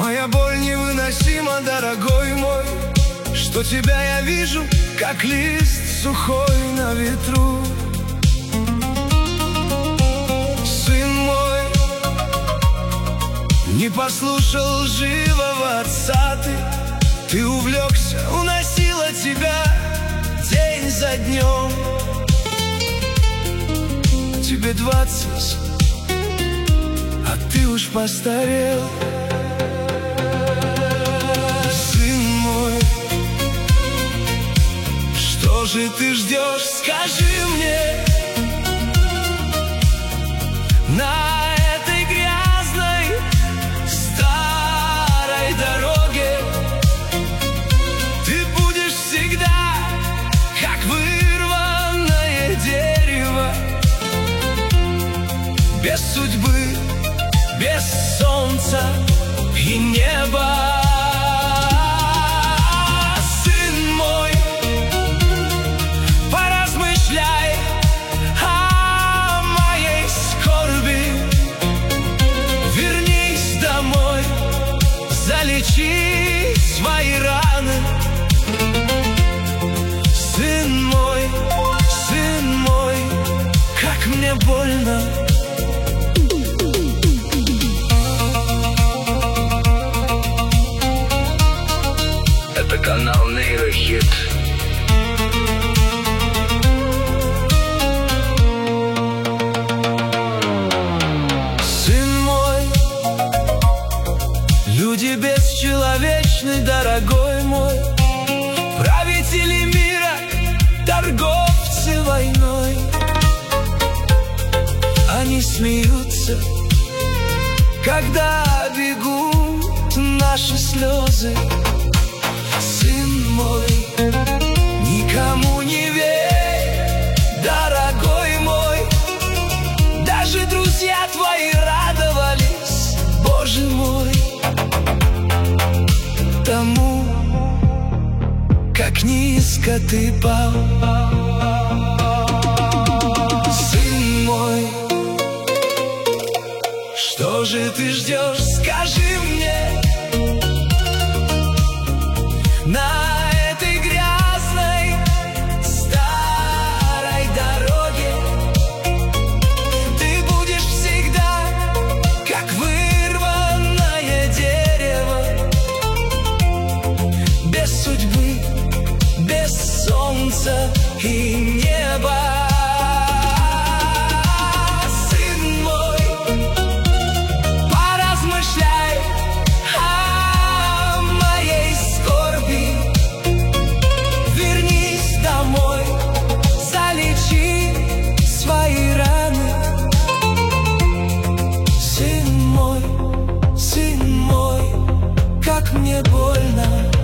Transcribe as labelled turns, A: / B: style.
A: Моя боль невыносима, дорогой мой, что тебя я вижу, как лист сухой на ветру. Сын мой, не послушал лживого отца ты увлекся, уносила тебя день за днем. Тебе 20, а ты уж постарел. Сын мой, что же ты ждешь, скажи мне? На этой грязной старой дороге ты будешь всегда, как вырванное дерево, без судьбы, без солнца и неба. Сын мой, поразмышляй о моей скорби. Вернись домой, залечи свои раны. Сын мой, как мне больно.
B: Это канал Нейрохит.
A: Сын мой, люди бесчеловечны, дорогой мой, правители мира, торговцы войной. Они смеются, когда бегут наши слезы. Сын мой, никому не верь, дорогой мой, даже друзья твои радовались, Боже мой, тому, как низко ты пал. Сын мой, что же ты ждешь, скажи мне? На этой грязной старой дороге ты будешь всегда, как вырванное дерево, без судьбы, без солнца и неба. Сын мой, поразмышляй о моей скорби. Вернись домой, залечи свои раны. Сын мой, как мне больно.